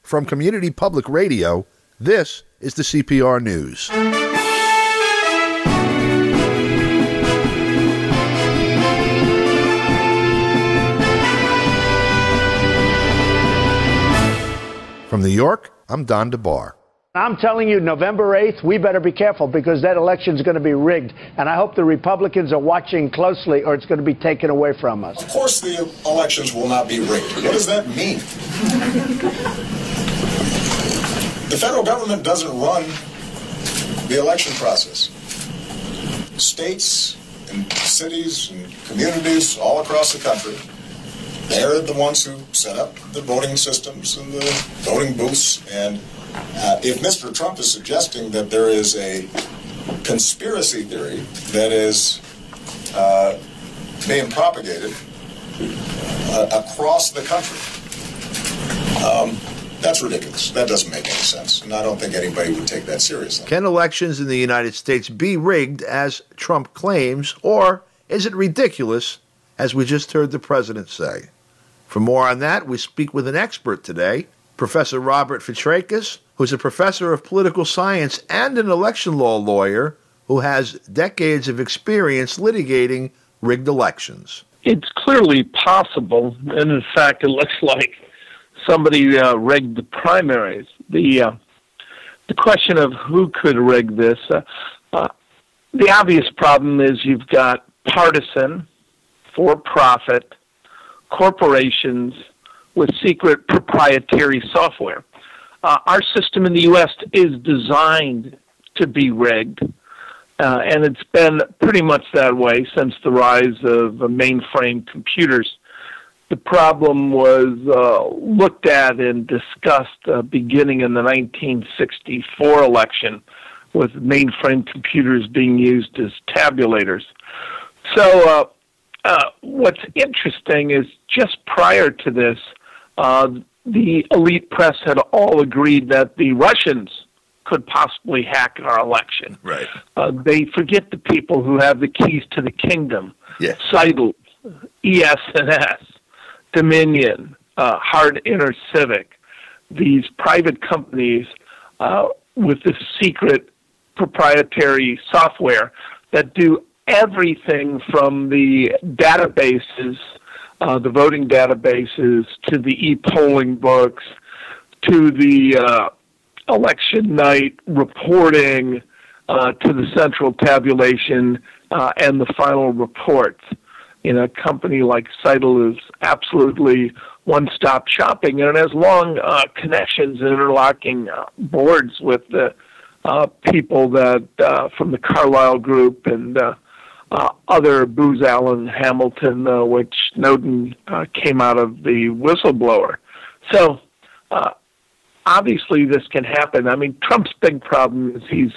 From Community Public Radio, this is the CPR News. From New York, I'm Don DeBar. I'm telling you, November 8th, we better be careful because that election is going to be rigged. And I hope the Republicans are watching closely or it's going to be taken away from us. Of course the elections will not be rigged. What does that mean? The federal government doesn't run the election process. States and cities and communities all across the country, they're the ones who set up the voting systems and the voting booths. And if Mr. Trump is suggesting that there is a conspiracy theory that is being propagated across the country, that's ridiculous. That doesn't make any sense. And I don't think anybody would take that seriously. Can elections in the United States be rigged, as Trump claims, or is it ridiculous, as we just heard the president say? For more on that, we speak with an expert today, Professor Robert Fitrakis, who's a professor of political science and an election law lawyer who has decades of experience litigating rigged elections. It's clearly possible, and in fact, it looks like somebody rigged the primaries. The question of who could rig this, the obvious problem is you've got partisan, for-profit corporations with secret proprietary software. Our system in the U.S. is designed to be rigged, and it's been pretty much that way since the rise of mainframe computers. The problem was looked at and discussed beginning in the 1964 election, with mainframe computers being used as tabulators. So what's interesting is just prior to this, the elite press had all agreed that the Russians could possibly hack our election. Right. They forget the people who have the keys to the kingdom. Yeah. Seidel, ES&S, Dominion, Hard InterCivic, these private companies with this secret proprietary software that do everything from the databases, the voting databases, to the e-polling books, to the election night reporting, to the central tabulation, and the final reports. A company like Seidel is absolutely one-stop shopping, and it has long connections and interlocking boards with the people that from the Carlyle Group and other Booz Allen Hamilton, which Snowden came out of the whistleblower. So obviously this can happen. I mean, Trump's big problem is he's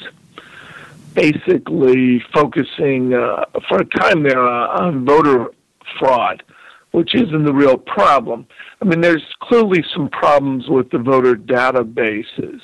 basically focusing for a time there on voter fraud, which isn't the real problem. I mean, there's clearly some problems with the voter databases.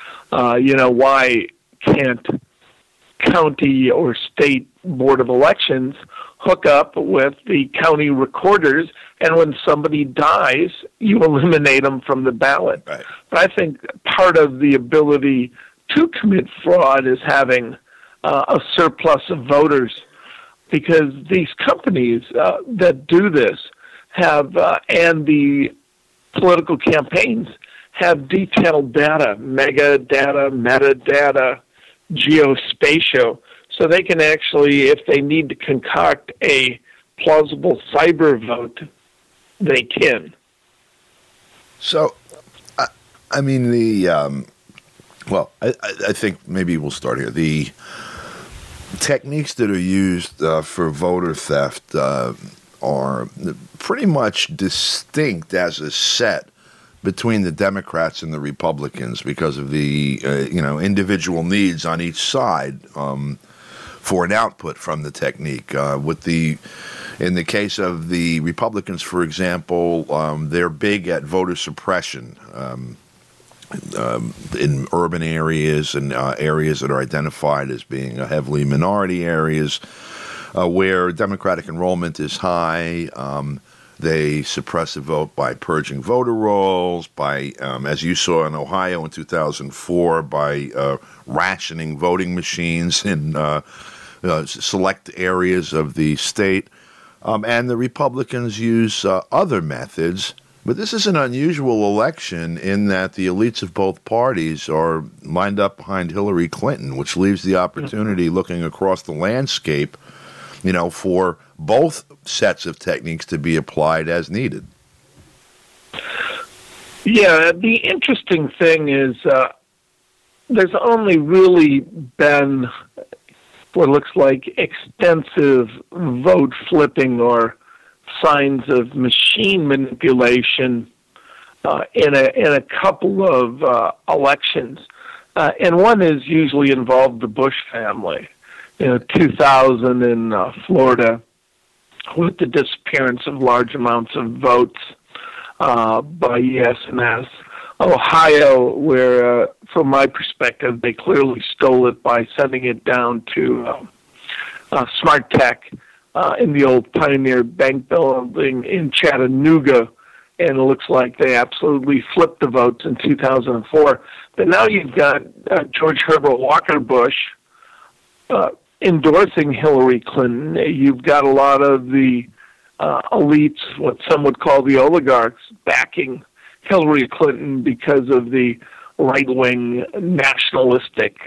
Why can't county or state board of elections hook up with the county recorders, and when somebody dies, you eliminate them from the ballot? Right. But I think part of the ability to commit fraud is having a surplus of voters, because these companies that do this have, and the political campaigns have detailed data, mega data, metadata, geospatial, so they can actually, if they need to concoct a plausible cyber vote, they can. So, I think maybe we'll start here. The techniques that are used for voter theft are pretty much distinct as a set between the Democrats and the Republicans because of the individual needs on each side for an output from the technique. In the case of the Republicans, for example, they're big at voter suppression in urban areas and areas that are identified as being heavily minority areas where Democratic enrollment is high. They suppress the vote by purging voter rolls, by, as you saw in Ohio in 2004, by rationing voting machines in select areas of the state. And the Republicans use other methods. But this is an unusual election in that the elites of both parties are lined up behind Hillary Clinton, which leaves the opportunity looking across the landscape, for both sets of techniques to be applied as needed. Yeah, the interesting thing is there's only really been what looks like extensive vote flipping or signs of machine manipulation in a couple of elections, and one has usually involved the Bush family. 2000 in Florida, with the disappearance of large amounts of votes by ES&S. Ohio, where, from my perspective, they clearly stole it by sending it down to Smart Tech in the old Pioneer Bank building in Chattanooga, and it looks like they absolutely flipped the votes in 2004. But now you've got George Herbert Walker Bush endorsing Hillary Clinton. You've got a lot of the elites, what some would call the oligarchs, backing Hillary Clinton because of the right-wing nationalistic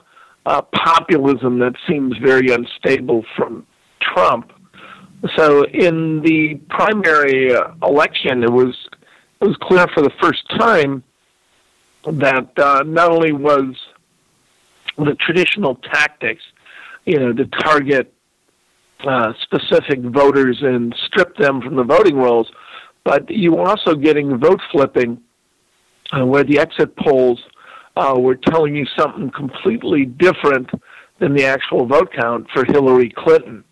populism that seems very unstable from Trump. So in the primary election, it was clear for the first time that not only was the traditional tactics, to target specific voters and strip them from the voting rolls, but you were also getting vote flipping where the exit polls were telling you something completely different than the actual vote count for Hillary Clinton.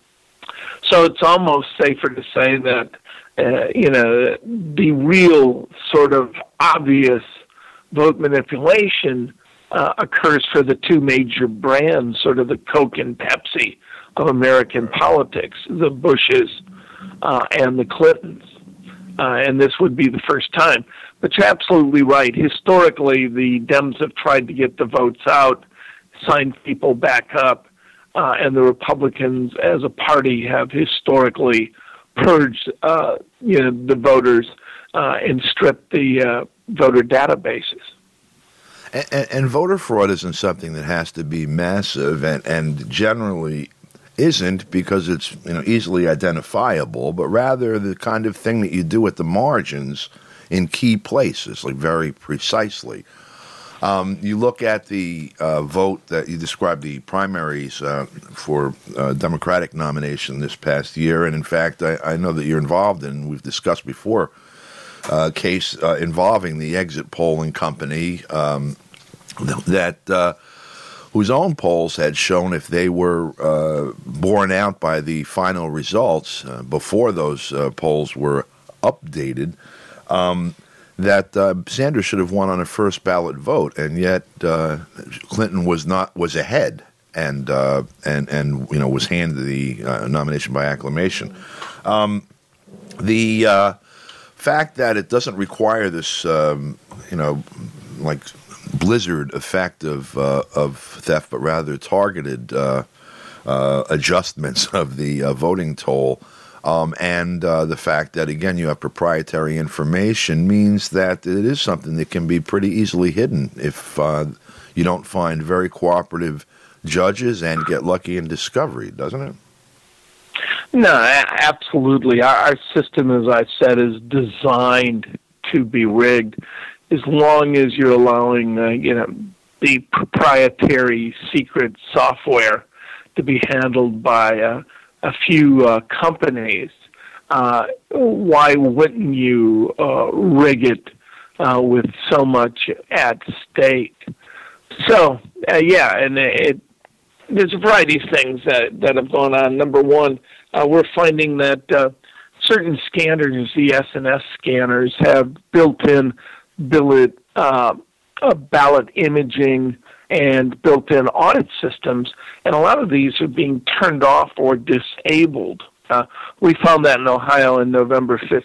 So it's almost safer to say that, the real sort of obvious vote manipulation occurs for the two major brands, sort of the Coke and Pepsi of American politics, the Bushes and the Clintons. And this would be the first time. But you're absolutely right. Historically, the Dems have tried to get the votes out, sign people back up, and the Republicans as a party have historically purged the voters and stripped the voter databases. And voter fraud isn't something that has to be massive, and generally isn't because it's easily identifiable, but rather the kind of thing that you do at the margins in key places, like very precisely. You look at the vote that you described, the primaries for Democratic nomination this past year, and in fact, I know that you're involved in, we've discussed before, a case involving the exit polling company that whose own polls had shown if they were borne out by the final results before those polls were updated, that Sanders should have won on a first ballot vote, and yet Clinton was ahead and was handed the nomination by acclamation. The fact that it doesn't require this like blizzard effect of theft, but rather targeted adjustments of the voting toll. And the fact that, again, you have proprietary information means that it is something that can be pretty easily hidden if you don't find very cooperative judges and get lucky in discovery, doesn't it? No, absolutely. Our system, as I said, is designed to be rigged as long as you're allowing, the proprietary secret software to be handled by a few companies. Why wouldn't you rig it with so much at stake? So, and there's a variety of things that have gone on. Number one, we're finding that certain scanners, the S&S scanners, have built-in ballot imaging and built-in audit systems, and a lot of these are being turned off or disabled We found that in Ohio in November 5th,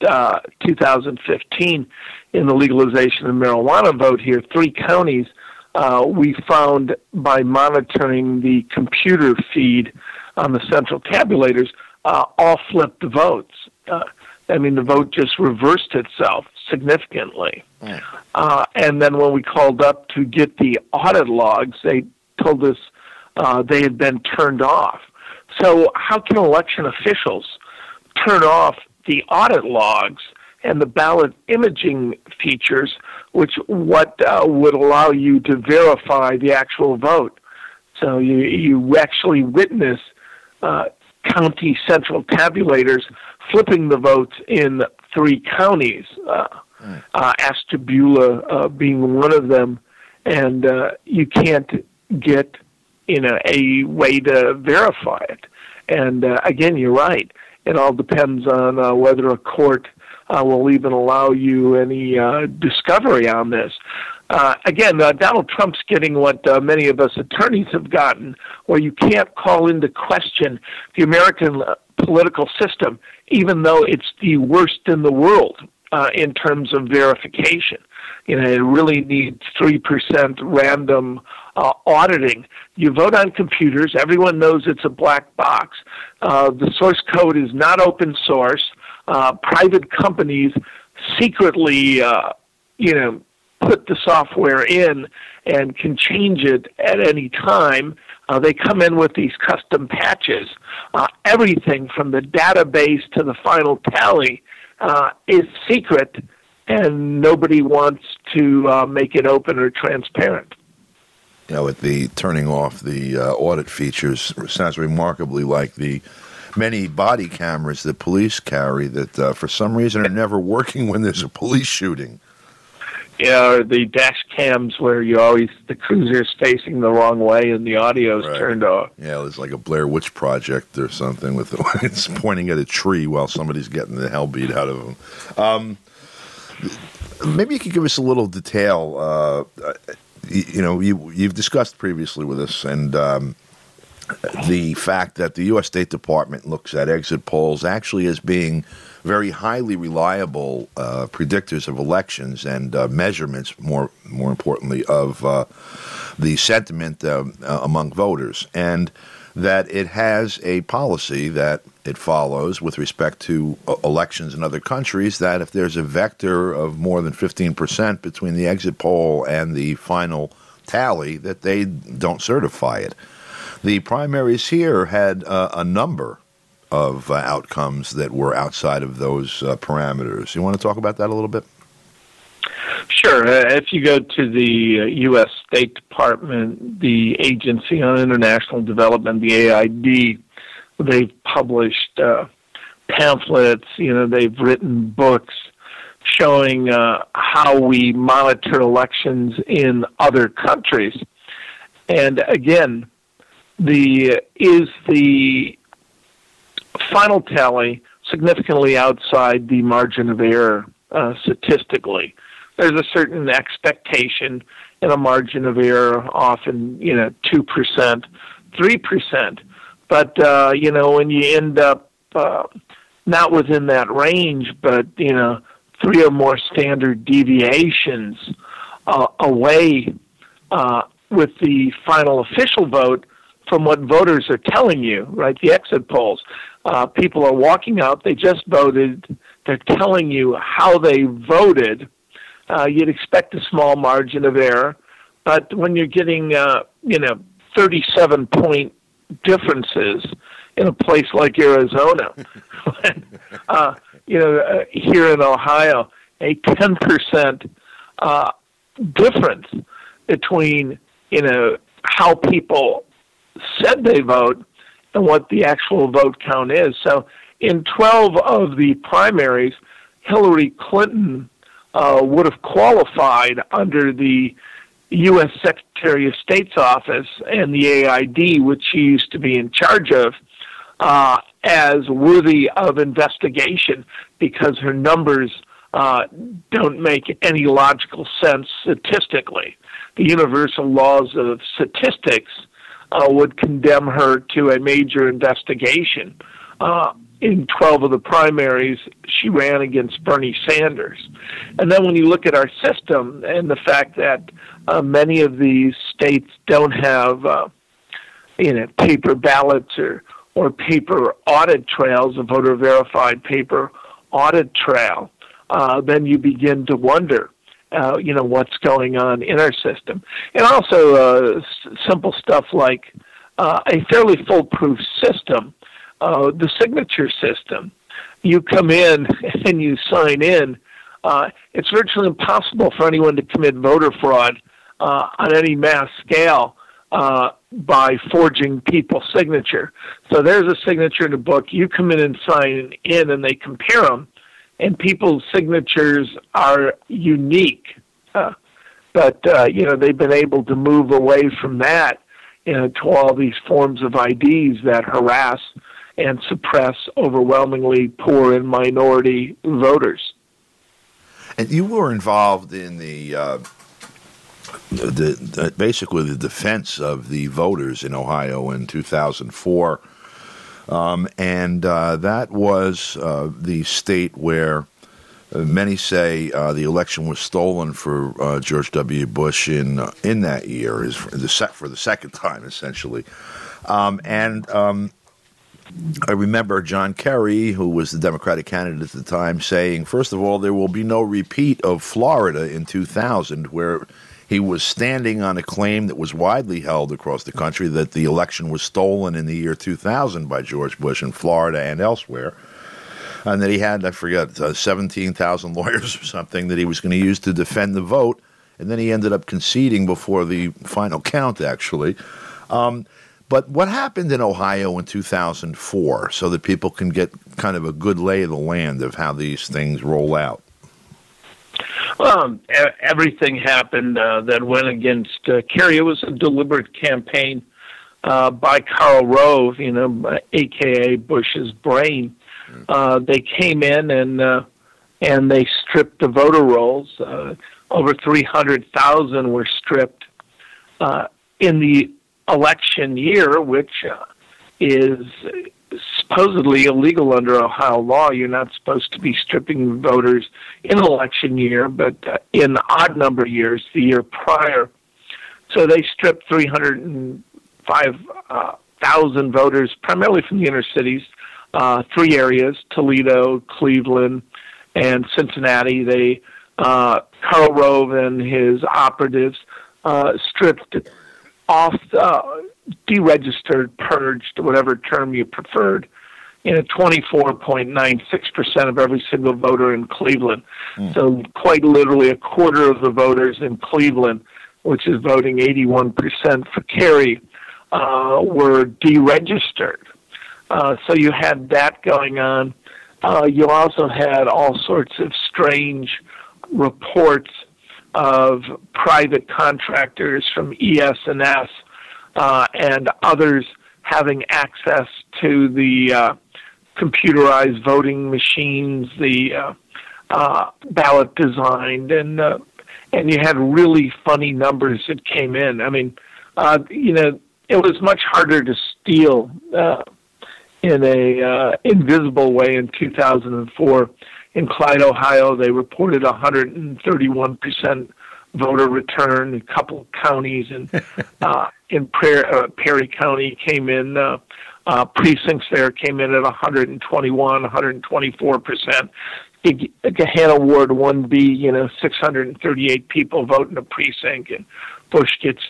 2015 in the legalization of marijuana vote here. 3 counties we found by monitoring the computer feed on the central tabulators all flipped the votes. The vote just reversed itself significantly. And then when we called up to get the audit logs, they told us they had been turned off. So how can election officials turn off the audit logs and the ballot imaging features, which would allow you to verify the actual vote? So you actually witness county central tabulators flipping the votes in 3 counties, Ashtabula being one of them, and you can't get a way to verify it. And again, you're right. It all depends on whether a court will even allow you any discovery on this. Again, Donald Trump's getting what many of us attorneys have gotten, where you can't call into question the American political system, even though it's the worst in the world in terms of verification. It really needs 3% random auditing. You vote on computers. Everyone knows it's a black box. The source code is not open source. Private companies secretly, put the software in and can change it at any time. They come in with these custom patches. Everything from the database to the final tally is secret, and nobody wants to make it open or transparent. With the turning off the audit features, sounds remarkably like the many body cameras that police carry that for some reason are never working when there's a police shooting. Yeah, or the dash cams where the cruiser's facing the wrong way and the audio's turned off. Yeah, it's like a Blair Witch Project or something with it's pointing at a tree while somebody's getting the hell beat out of them. Maybe you could give us a little detail. You've discussed previously with us, and the fact that the U.S. State Department looks at exit polls actually as being very highly reliable predictors of elections and measurements, more importantly, of the sentiment among voters, and that it has a policy that it follows with respect to elections in other countries, that if there's a vector of more than 15% between the exit poll and the final tally, that they don't certify it. The primaries here had a number of outcomes that were outside of those parameters. You want to talk about that a little bit? Sure. If you go to the U.S. State Department, the Agency on International Development, the AID, they've published pamphlets, they've written books showing how we monitor elections in other countries. And again, the final tally significantly outside the margin of error statistically. There's a certain expectation in a margin of error, often 2%, 3%. But when you end up not within that range, but 3 or more standard deviations away with the final official vote from what voters are telling you, right? The exit polls. People are walking out, they just voted, they're telling you how they voted. You'd expect a small margin of error, but when you're getting, 37-point differences in a place like Arizona, here in Ohio, a 10% difference between, how people said they vote and what the actual vote count is. So in 12 of the primaries, Hillary Clinton would have qualified under the U.S. Secretary of State's office and the AID, which she used to be in charge of, as worthy of investigation because her numbers don't make any logical sense statistically. The universal laws of statistics would condemn her to a major investigation in 12 of the primaries, she ran against Bernie Sanders. And then when you look at our system and the fact that many of these states don't have paper ballots or paper audit trails, a voter verified paper audit trail, then you begin to wonder, what's going on in our system. And also simple stuff like a fairly foolproof system, the signature system. You come in and you sign in. It's virtually impossible for anyone to commit voter fraud on any mass scale by forging people's signature. So there's a signature in a book. You come in and sign in, and they compare them, and people's signatures are unique. But they've been able to move away from that to all these forms of IDs that harass and suppress overwhelmingly poor and minority voters. And you were involved in basically the defense of the voters in Ohio in 2004, and that was the state where many say the election was stolen for George W. Bush in that year, for the second time, essentially. I remember John Kerry, who was the Democratic candidate at the time, saying, first of all, there will be no repeat of Florida in 2000, where he was standing on a claim that was widely held across the country that the election was stolen in the year 2000 by George Bush in Florida and elsewhere. And that he had, 17,000 lawyers or something that he was going to use to defend the vote. And then he ended up conceding before the final count, actually. But what happened in Ohio in 2004 so that people can get kind of a good lay of the land of how these things roll out? Well, everything happened that went against Kerry. It was a deliberate campaign by Karl Rove, a.k.a. Bush's brain. They came in and they stripped the voter rolls. Over 300,000 were stripped in the election year, which is supposedly illegal under Ohio law. You're not supposed to be stripping voters in election year, but in odd number years, the year prior. So they stripped 305,000 voters, primarily from the inner cities, three areas, Toledo, Cleveland, and Cincinnati. They Karl Rove and his operatives stripped off, deregistered, purged, whatever term you preferred, 24.96% of every single voter in Cleveland. So quite literally a quarter of the voters in Cleveland, which is voting 81% for Kerry, were deregistered. So you had that going on. You also had all sorts of strange reports of private contractors from ES&S and others having access to the computerized voting machines, the ballot designed, and you had really funny numbers that came in. I mean, it was much harder to steal in a invisible way in 2004. In Clyde, Ohio, they reported 131% voter return. A couple of counties in Perry County came in, precincts there came in at 121, 124%. Gahanna Ward 1B, 638 people vote in a precinct, and Bush gets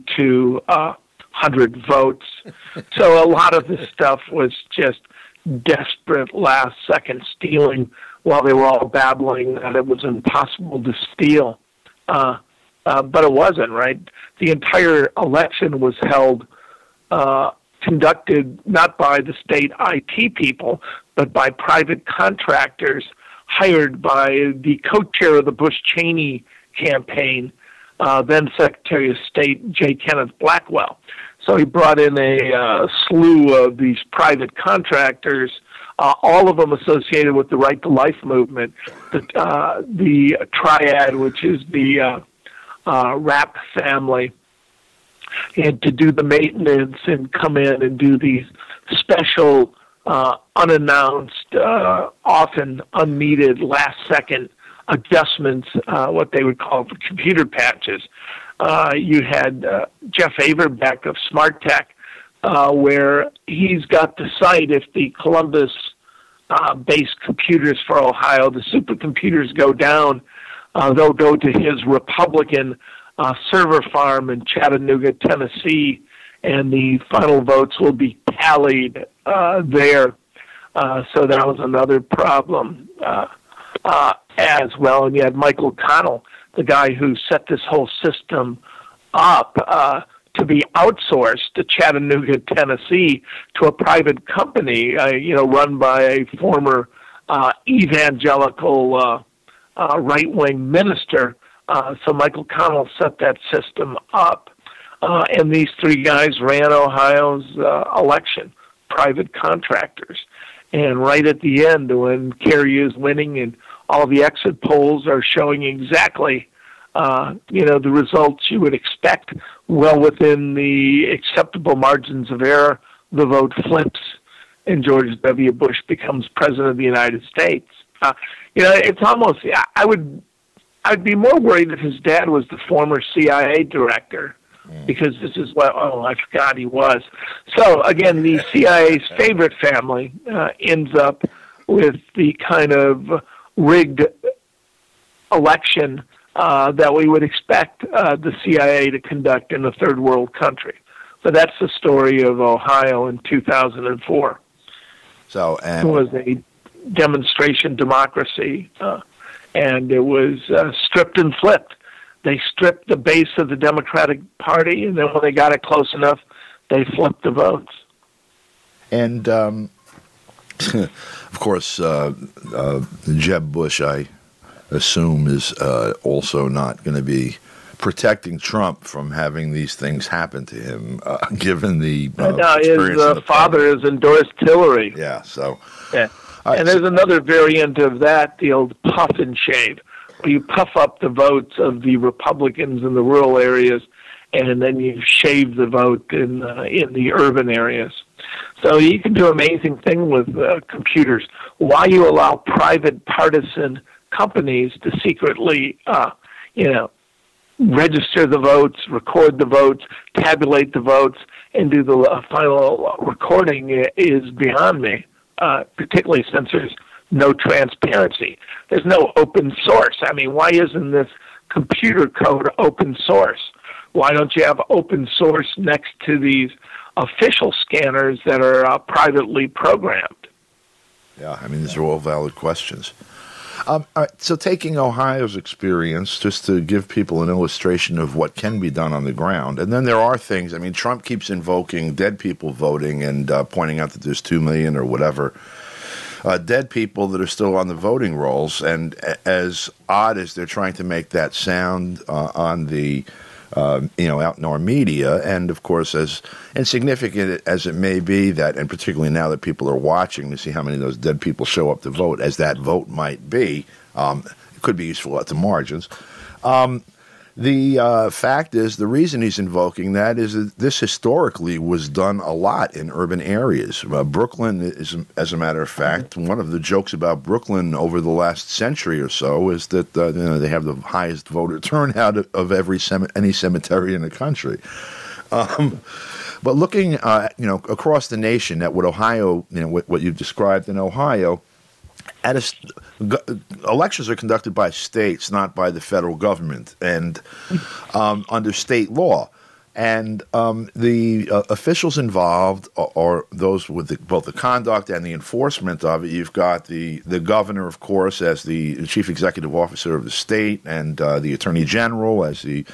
4,200 votes. So a lot of this stuff was just desperate last-second stealing while they were all babbling that it was impossible to steal. But it wasn't, right? The entire election was held, conducted not by the state IT people, but by private contractors hired by the co-chair of the Bush-Cheney campaign, then Secretary of State J. Kenneth Blackwell. So he brought in a slew of these private contractors, all of them associated with the Right to Life movement, the Triad, which is the Rapp family, and to do the maintenance and come in and do these special unannounced, often unneeded, last-second adjustments, what they would call computer patches. You had Jeff Averbeck of Smart Tech, where he's got the site if the Columbus-based computers for Ohio, the supercomputers go down, they'll go to his Republican server farm in Chattanooga, Tennessee, and the final votes will be tallied there. So that was another problem as well. And you had Michael Connell, the guy who set this whole system up to be outsourced to Chattanooga, Tennessee, to a private company, run by a former evangelical right-wing minister. So Michael Connell set that system up. And these three guys ran Ohio's election, private contractors. And right at the end, when Kerry is winning and all the exit polls are showing exactly, the results you would expect, well within the acceptable margins of error, the vote flips and George W. Bush becomes president of the United States. It's almost, I'd be more worried if his dad was the former CIA director, because this is what, I forgot he was. So, again, the CIA's favorite family ends up with the kind of rigged election that we would expect the CIA to conduct in a third world country. But that's the story of Ohio in 2004. So, it was a demonstration democracy, and it was stripped and flipped. They stripped the base of the Democratic Party, and then when they got it close enough, they flipped the votes. And, of course, Jeb Bush, I assume, is also not going to be protecting Trump from having these things happen to him, given the experience. His father has endorsed Hillary. Yeah, so... Yeah. And there's another variant of that, the old puff and shave, where you puff up the votes of the Republicans in the rural areas, and then you shave the vote in the urban areas. So you can do amazing things with computers. Why you allow private partisan companies to secretly, register the votes, record the votes, tabulate the votes, and do the final recording is beyond me. Particularly since there's no transparency. There's no open source. I mean, why isn't this computer code open source? Why don't you have open source next to these official scanners that are privately programmed? Yeah, I mean, these are all valid questions. All right, so taking Ohio's experience, just to give people an illustration of what can be done on the ground, and then there are things, I mean, Trump keeps invoking dead people voting and pointing out that there's 2 million or whatever dead people that are still on the voting rolls, and as odd as they're trying to make that sound on the out in our media, and of course as insignificant as it may be, that, and particularly now that people are watching to see how many of those dead people show up to vote, as that vote might be, it could be useful at the margins. The fact is, the reason he's invoking that is that this historically was done a lot in urban areas. Brooklyn is, as a matter of fact, one of the jokes about Brooklyn over the last century or so is that they have the highest voter turnout of any cemetery in the country. But looking, across the nation at what Ohio, what you've described in Ohio. Elections are conducted by states, not by the federal government, and under state law. And the officials involved are those with both the conduct and the enforcement of it. You've got the governor, of course, as the chief executive officer of the state, and the attorney general as the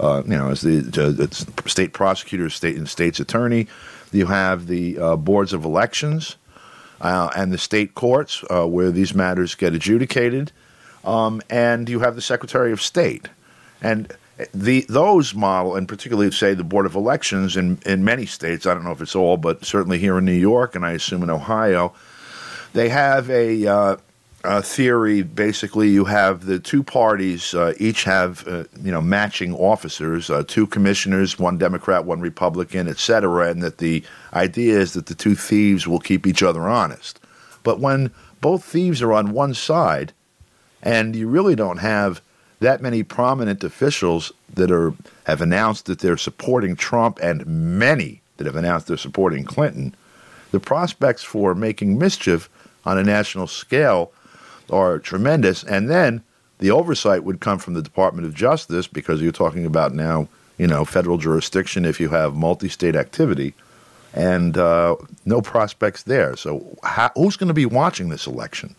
state prosecutor, state's attorney. You have the boards of elections. And the state courts where these matters get adjudicated, and you have the Secretary of State. And those model, and particularly, say, the Board of Elections in many states, I don't know if it's all, but certainly here in New York, and I assume in Ohio, they have a theory, basically, you have the two parties each have matching officers, two commissioners, one Democrat, one Republican, et cetera, and that the idea is that the two thieves will keep each other honest. But when both thieves are on one side, and you really don't have that many prominent officials that have announced that they're supporting Trump, and many that have announced they're supporting Clinton, the prospects for making mischief on a national scale are tremendous. And then the oversight would come from the Department of Justice, because you're talking about now, federal jurisdiction if you have multi-state activity, and no prospects there. So who's going to be watching this election?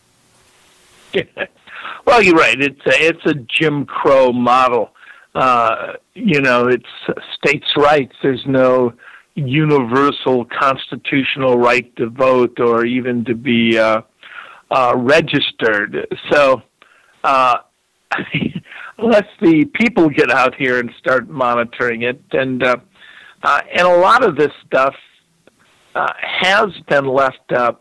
Well, you're right. It's a Jim Crow model. It's states' rights. There's no universal constitutional right to vote or even to be registered. So unless the people get out here and start monitoring it, and a lot of this stuff has been left up,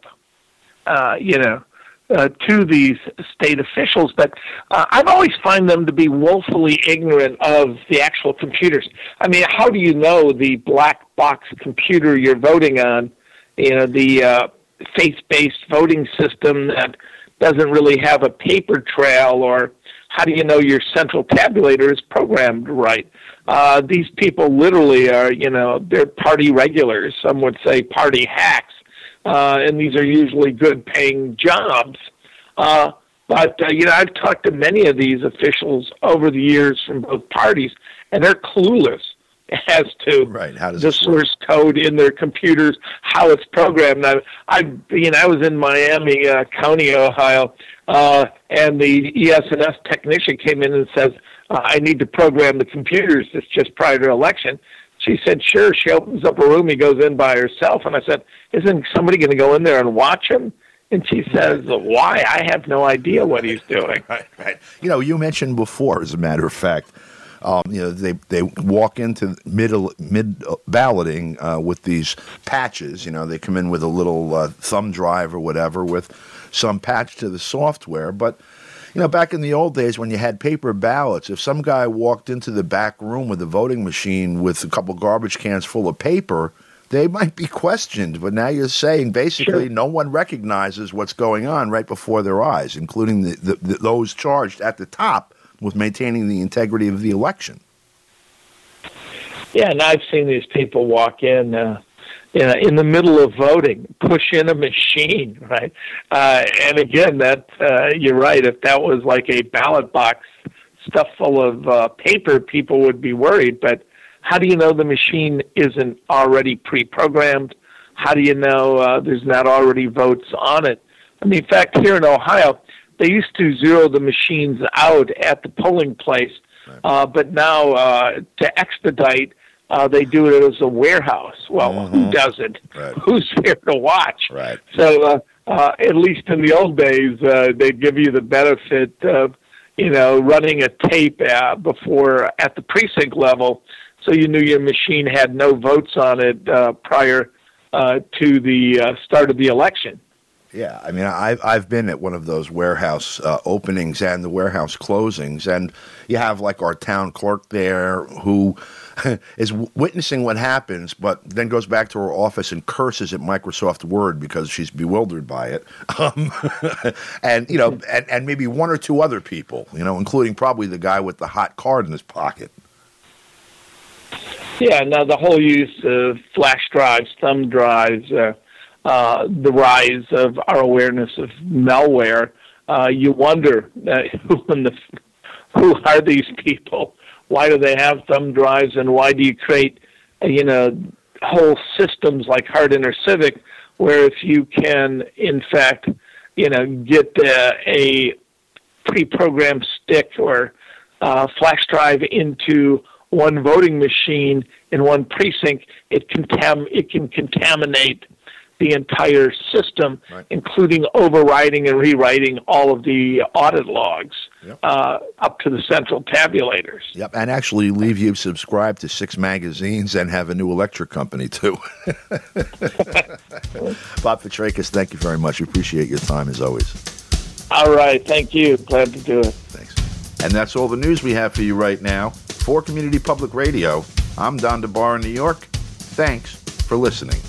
to these state officials, but I've always find them to be woefully ignorant of the actual computers. I mean, how do you know the black box computer you're voting on, the faith-based voting system that doesn't really have a paper trail, or how do you know your central tabulator is programmed right? These people literally are, they're party regulars. Some would say party hacks. And these are usually good-paying jobs. But I've talked to many of these officials over the years from both parties, and they're clueless as to the source code in their computers, how it's programmed. I was in Miami County, Ohio, and the ES&S technician came in and says, I need to program the computers. It's just prior to election. She said, sure. She opens up a room. He goes in by herself. And I said, isn't somebody going to go in there and watch him? And she says, why? I have no idea what he's doing. Right. You mentioned before, as a matter of fact, they walk into mid balloting with these patches. They come in with a little thumb drive or whatever with some patch to the software. But back in the old days when you had paper ballots, if some guy walked into the back room with a voting machine with a couple garbage cans full of paper, they might be questioned. But now you're saying basically no one recognizes what's going on right before their eyes, including those charged at the top with maintaining the integrity of the election. Yeah, and I've seen these people walk in the middle of voting, push in a machine, right? And again, you're right. If that was like a ballot box stuffed full of paper, people would be worried. But how do you know the machine isn't already pre-programmed? How do you know there's not already votes on it? I mean, in fact, here in Ohio, they used to zero the machines out at the polling place, but now to expedite, they do it as a warehouse. Well, who doesn't? Right. Who's there to watch? Right. So at least in the old days, they'd give you the benefit of, running a tape before at the precinct level, so you knew your machine had no votes on it prior to the start of the election. Yeah, I mean, I've been at one of those warehouse openings and the warehouse closings, and you have like our town clerk there who is witnessing what happens, but then goes back to her office and curses at Microsoft Word because she's bewildered by it, and and maybe one or two other people, including probably the guy with the hot card in his pocket. Yeah, now the whole use of flash drives, thumb drives. The rise of our awareness of malware, you wonder who are these people? Why do they have thumb drives, and why do you create, whole systems like Hard InterCivic, where if you can, in fact, get a pre-programmed stick or flash drive into one voting machine in one precinct, it can contaminate the entire system, right, including overriding and rewriting all of the audit logs up to the central tabulators. Yep, and actually leave you subscribed to 6 magazines and have a new electric company, too. Bob Fitrakis, thank you very much. We appreciate your time, as always. All right. Thank you. Glad to do it. Thanks. And that's all the news we have for you right now. For Community Public Radio, I'm Don DeBar in New York. Thanks for listening.